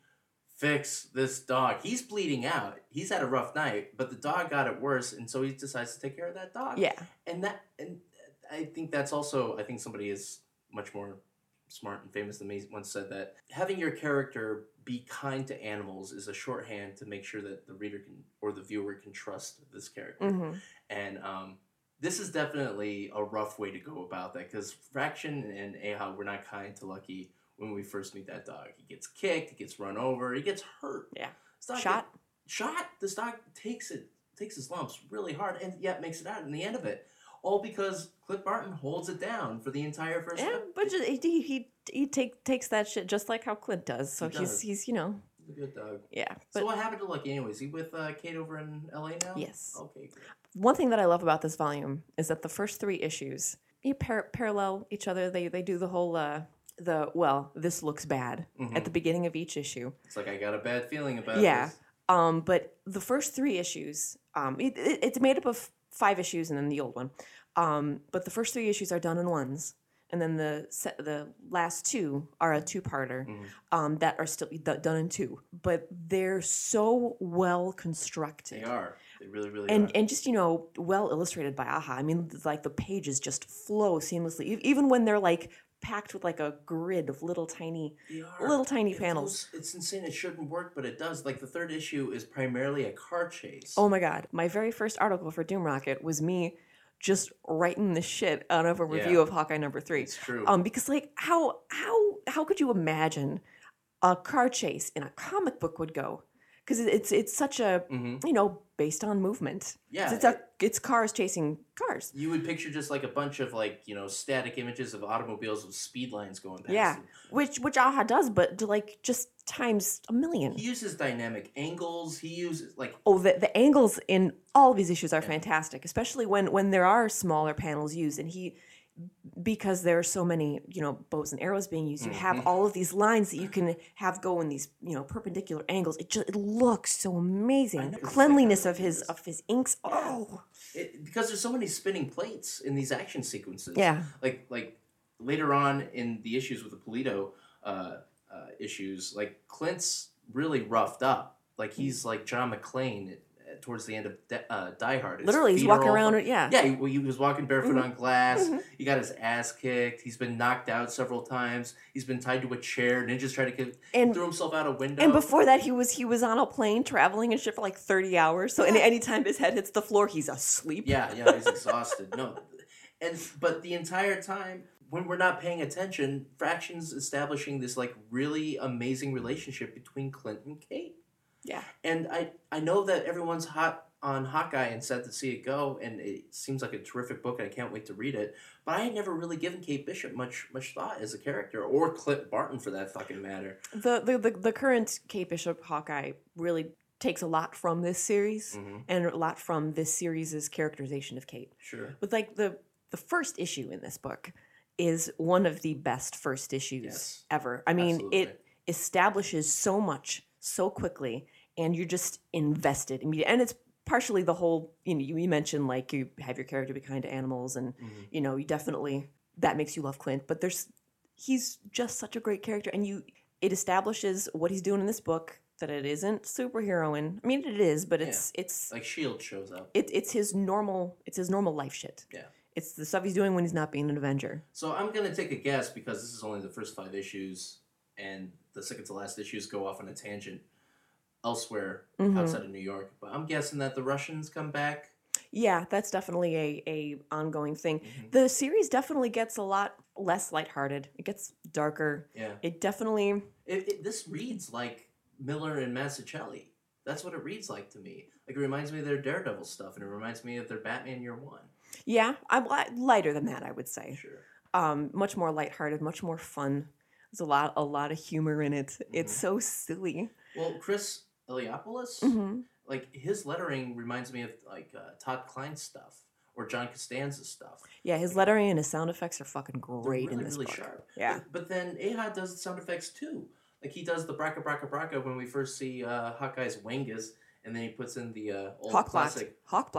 fix this dog." He's bleeding out. He's had a rough night, but the dog got it worse, and so he decides to take care of that dog. Yeah. And that, and I think that's also, I think somebody is much more smart and famous than me once said that having your character be kind to animals is a shorthand to make sure that the reader can or the viewer can trust this character. Mm-hmm. And um, this is definitely a rough way to go about that because Fraction and Ahab were not kind to Lucky when we first meet that dog. He gets kicked, he gets run over, he gets hurt. Yeah. Shot. Shot. Shot. This dog takes it, takes his lumps really hard, and yet makes it out in the end of it. All because Clint Barton holds it down for the entire first. Yeah, episode. but just, he he he take, takes that shit just like how Clint does. So He he's does. he's you know. He's a good dog. Yeah. So But what happened to Lucky anyways? He with uh, Kate over in L A now? yes. Okay, great. One thing that I love about this volume is that the first three issues you par- parallel each other. They they do the whole uh, the well this looks bad Mhm. at the beginning of each issue. It's like I got a bad feeling about Yeah. this. Um, but the first three issues, um, it, it, it's made up of five issues and then the old one. Um, but the first three issues are done in ones, and then the se- the last two are a two-parter Mhm. um, that are still d- done in two. But they're so well constructed. They are. They really, really And are. and just, you know, well illustrated by Aha. I mean, it's like the pages just flow seamlessly, e- even when they're like packed with like a grid of little tiny, They are. little tiny It panels. feels- it's insane. It shouldn't work, but it does. Like the third issue is primarily a car chase. Oh my God! My very first article for Doom Rocket was me just writing the shit out of a review Yeah. of Hawkeye number three. It's true. Um, because like how how how could you imagine a car chase in a comic book would go? Because it's it's such a Mhm. you know based on movement. Yeah, it's a it's cars chasing cars. You would picture just like a bunch of like, you know, static images of automobiles with speed lines going past Yeah, them. which which Aha does, but to, like just times a million. He uses dynamic angles. He uses like Oh, the the angles in all of these issues are Yeah. fantastic, especially when when there are smaller panels used, and he because there are so many you know bows and arrows being used, you have Mhm. all of these lines that you can have go in these you know perpendicular angles. It just it looks so amazing. I The know, it's like, cleanliness how of do they do his this? of his inks. Oh, it, because there's so many spinning plates in these action sequences. yeah, Like like later on in the issues with the Polito uh, uh, issues, like Clint's really roughed up. Like he's like John McClane at, towards the end of De- uh, Die Hard. His literally, he's feet are walking all around. fu- It, yeah, Yeah, he, he was walking barefoot Mhm. on glass. Mhm. He got his ass kicked. He's been knocked out several times. He's been tied to a chair. Ninjas tried to get, and threw himself out a window. And before that, he was he was on a plane traveling and shit for like thirty hours. So any Yeah. anytime his head hits the floor, he's asleep. Yeah, yeah, he's exhausted. No, and but the entire time when we're not paying attention, Fraction's establishing this like really amazing relationship between Clint and Kate. Yeah. And I I know that everyone's hot on Hawkeye and sad to see it go, and it seems like a terrific book, and I can't wait to read it. But I had never really given Kate Bishop much much thought as a character, or Clint Barton for that fucking matter. The the the, the current Kate Bishop Hawkeye really takes a lot from this series Mm-hmm. and a lot from this series' characterization of Kate. Sure. But like the the first issue in this book is one of the best first issues Yes. ever. I mean, Absolutely. it establishes so much so quickly, and you're just invested immediately. And it's partially the whole, you know, you, you mentioned like you have your character be kind to animals, and Mhm. you know, you definitely that makes you love Clint. But there's he's just such a great character, and you it establishes what he's doing in this book, that it isn't superheroing. I mean, it is, but it's it's Like Shield shows up. it, it's his normal it's his normal life shit. Yeah. It's the stuff he's doing when he's not being an Avenger. So I'm gonna take a guess because this is only the first five issues, and the second to last issues go off on a tangent elsewhere Mhm. outside of New York. But I'm guessing that the Russians come back. Yeah, that's definitely a, a ongoing thing. Mhm. The series definitely gets a lot less lighthearted. It gets darker. Yeah, It definitely it, it, this reads like Miller and Mazzucchelli. That's what it reads like to me. Like it reminds me of their Daredevil stuff, and it reminds me of their Batman Year One. yeah, I'm li- lighter than that, I would say. Sure. Um, much more lighthearted, much more fun. There's a lot a lot of humor in it. It's Mhm. so silly. Well, Chris Eliopoulos, hmm like his lettering reminds me of like uh, Todd Klein's stuff or John Costanza's stuff. Yeah, his lettering and his sound effects are fucking They're great really, in this really book. sharp. Yeah. But, but then Ahad does the sound effects too. Like he does the braka braka braka when we first see uh, Hawkeye's Wengus, and then he puts in the uh, old Hawk blacked. classic Hawk blacked.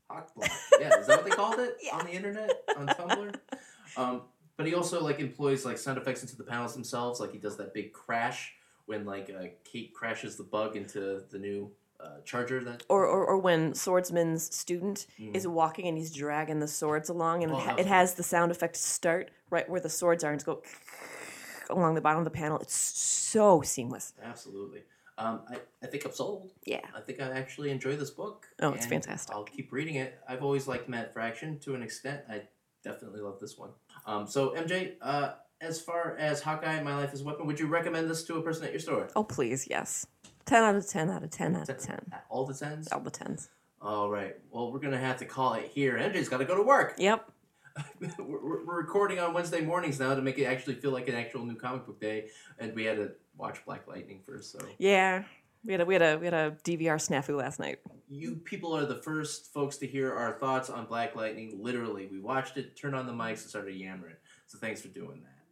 Hawkblock. Yeah, is that what they called it Yeah. on the internet, on Tumblr? Um, but he also like employs like sound effects into the panels themselves. Like he does that big crash when like uh, Kate crashes the bug into the new uh, charger. That Or, or or when Swordsman's student Mm. is walking and he's dragging the swords along, and Oh, it, ha- that was it has the sound effect start right where the swords are and go along the bottom of the panel. It's so seamless. Absolutely. Um, I, I think I'm sold. Yeah. I think I actually enjoy this book. Oh, it's and fantastic. I'll keep reading it. I've always liked Matt Fraction to an extent. I definitely love this one. Um, so, M J, uh, as far as Hawkeye, My Life is a Weapon, would you recommend this to a person at your store? Oh, please, yes. ten out of ten out of ten out of ten. All the tens? All the tens. All right. Well, we're going to have to call it here. M J's got to go to work. Yep. we're, we're recording on Wednesday mornings now to make it actually feel like an actual new comic book day, and we had to watch Black Lightning first, so... Yeah. We had a we had a we had a D V R snafu last night. You people are the first folks to hear our thoughts on Black Lightning. Literally, we watched it, turned on the mics, and started yammering. So thanks for doing that.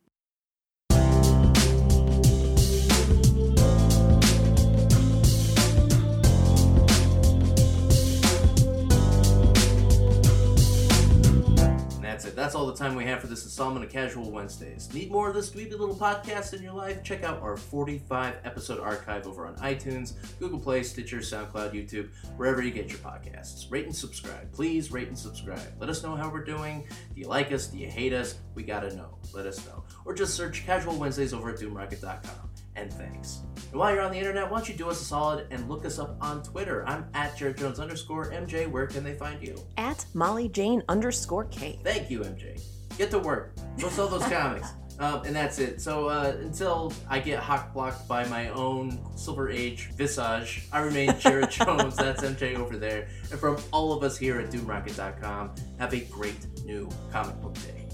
And that's it. That's all the time we have for this installment of Casual Wednesdays. Need more of this dweeby little podcast in your life? Check out our forty-five episode archive over on iTunes, Google Play, Stitcher, SoundCloud, YouTube, wherever you get your podcasts. Rate and subscribe. Please rate and subscribe. Let us know how we're doing. Do you like us? Do you hate us? We gotta know. Let us know. Or just search Casual Wednesdays over at doom rocket dot com. And thanks. And while you're on the internet, why don't you do us a solid and look us up on Twitter? I'm at Jared Jones underscore M J. Where can they find you? At Molly Jane underscore K. Thank you, M J. Get to work. Go sell those comics. Um, and that's it. So uh, until I get hawk blocked by my own Silver Age visage, I remain Jared Jones. That's M J over there. And from all of us here at doom rocket dot com, have a great new comic book day.